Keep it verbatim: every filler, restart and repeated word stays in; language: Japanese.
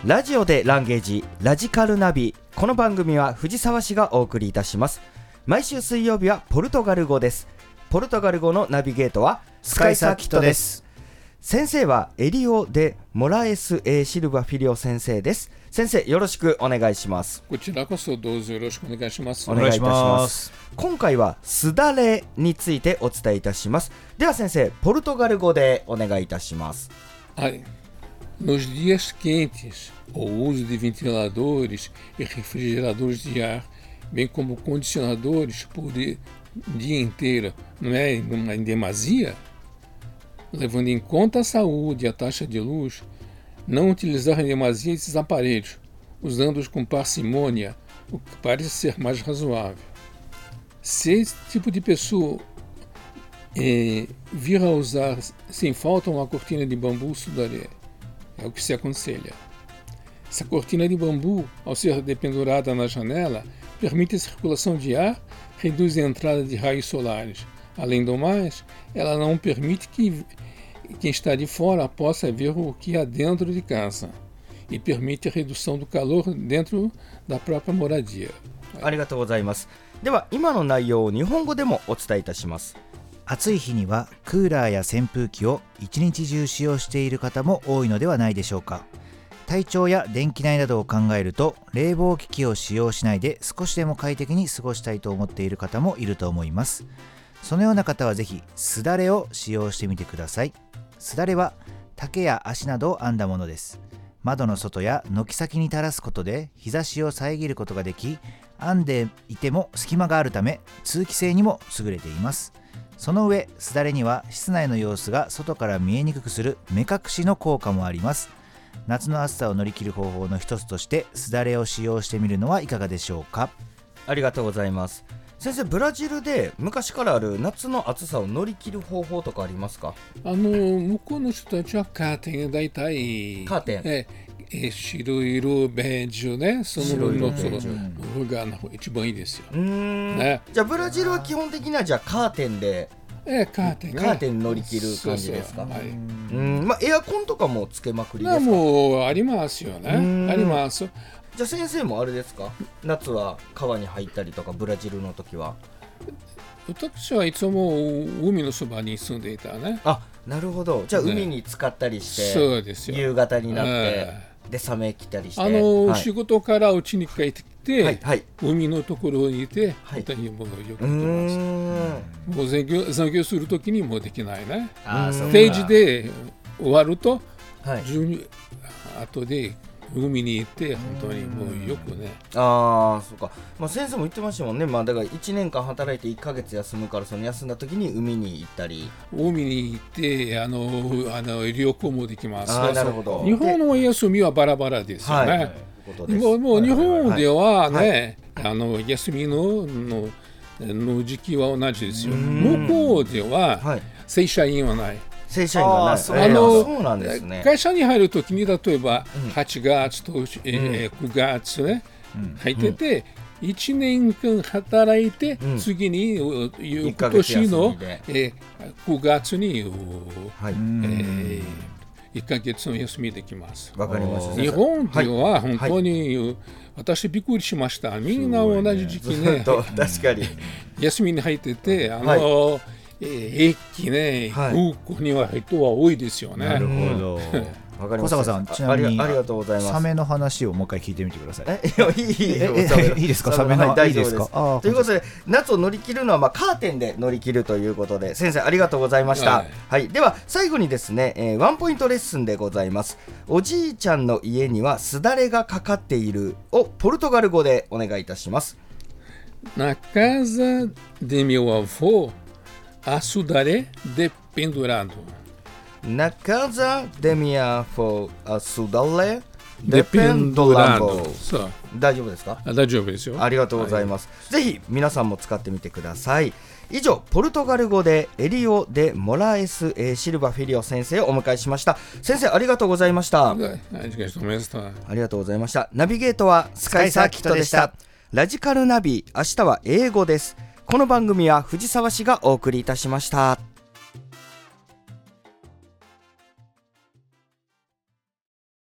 ラジオでランゲージラジカルナビ。この番組は藤沢市がお送りいたします。毎週水曜日はポルトガル語です。ポルトガル語のナビゲートはスカイサーキットです。先生はエリオ・デ・モラエス・エ・シルバ・フィリオ先生です。先生、よろしくお願いします。 こちらこそどうぞよろしくお願いします。 お願いいたします。今回はすだれについてお伝えいたします。では先生、ポルトガル語でお願いいたします。 はい。Nos dias quentes, o uso de ventiladores e refrigeradores de ar, bem como condicionadores por dia inteiro, não é em demasia? Levando em conta a saúde e a taxa de luz, não utilizar em demasia esses aparelhos, usando-os com parcimônia, o que parece ser mais razoável. Se esse tipo de pessoa eh, vir a usar sem falta uma cortina de bambu sudaré, é o que se aconselha. Essa cortina de bambu, ao ser dependurada na janela, permite a circulação de ar, reduz a entrada de raios solares. Além do mais, ela não permite que quem está de fora possa ver o que há dentro de casa e permite a redução do calor dentro da própria moradia. ありがとうございます。では今の内容を日本語でもお伝えいたします。 暑い日にはクーラーや扇風機を一日中使用している方も多いのではないでしょうか。体調や電気代などを考えると冷房機器を使用しないで少しでも快適に過ごしたいと思っている方もいると思います。そのような方はぜひすだれを使用してみてください。すだれは竹や足などを編んだものです。窓の外や軒先に垂らすことで日差しを遮ることができ、編んでいても隙間があるため通気性にも優れています。その上、すだれには室内の様子が外から見えにくくする目隠しの効果もあります。夏の暑さを乗り切る方法の一つとしてすだれを使用してみるのはいかがでしょうか。 ありがとうございます。先生、ブラジルで昔からある夏の暑さを乗り切る方法とかありますか？ あの向こうの人たちはカーテンだいたいカーテン、 ええ白色ベージュね、そのの方が一番いいですよ。 うーん、ね、じゃあブラジルは基本的にはじゃあカーテンでええ、カーテン、ね、 カーテン乗り切る感じですか？ そうそう、はい、 うん、まあ、エアコンとかもつけまくりですか？ もうありますよね。あります。 じゃあ先生もあれですか、夏は川に入ったりとかブラジルの時は？ 私はいつも海のそばに住んでいたね。 あ、なるほど。じゃあ海に浸かったりして、ね、 そうですよ。 夕方になって、えー、でサメ来たりして、 あの、 はい、 仕事から家に帰ってきて、はいはい、海のところにいて、はい、本当にもうよくやってます。もう残業、残業するときにもうできないね。あ、ステージで終わると、はい、じゅうに後で海に行って本当にもうよくね。 ああ、そうか。まあ、先生も言ってましたもんね。まあ、だからいちねんかん働いていっかげつ休むから、その休んだ時に海に行ったり、 海に行ってあのあの旅行もできます。 あ、なるほど。 日本の休みはバラバラですよね。はい、もう、もう日本ではね、はい、あの休み の, の, の時期は同じですよ。向こうでは、はい、正社員はない。 正社員がない。あ、 そうなんですね。 会社に入るときに例えばはちがつと、うん、えー、くがつね、うん、入ってて、うん、いちねんかん働いて、うん、次に翌年の、えー、くがつに、はい、えー、いっかげつの休みできます。 わかります。 日本では本当に、はいはい、私びっくりしました。みんな同じ時期ね、 確かに休みに入ってて、あの、はい、駅ね、はい、空港には人は多いですよね。 なるほど。小坂さん、ちなみにありがとうございます。 サメの話をもう一回聞いてみてください。 え、いい、いい、 いいですか？サメの、はい、大丈夫ですか？あ、 ということで、夏を乗り切るのは、まあ、カーテンで乗り切るということで、先生ありがとうございました。はい、はい、では最後にですね、えー、ワンポイントレッスンでございます。おじいちゃんの家にはすだれがかかっているをポルトガル語でお願いいたします。 Na casa de meu avô há sudaré dependurado. Na casa de minha avó há sudaré dependurado. 大丈夫ですか？ 大丈夫ですよ。 ありがとうございます。はい、ぜひ皆さんも使ってみてください。以上、ポルトガル語でエリオ・デ・モラエス・シルバ・フィリオ先生をお迎えしました。先生、ありがとうございました。ありがとうございました。ナビゲートはスカイサーキットでした。ラジカルナビ、明日は英語です。この番組は藤沢市がお送りいたしました。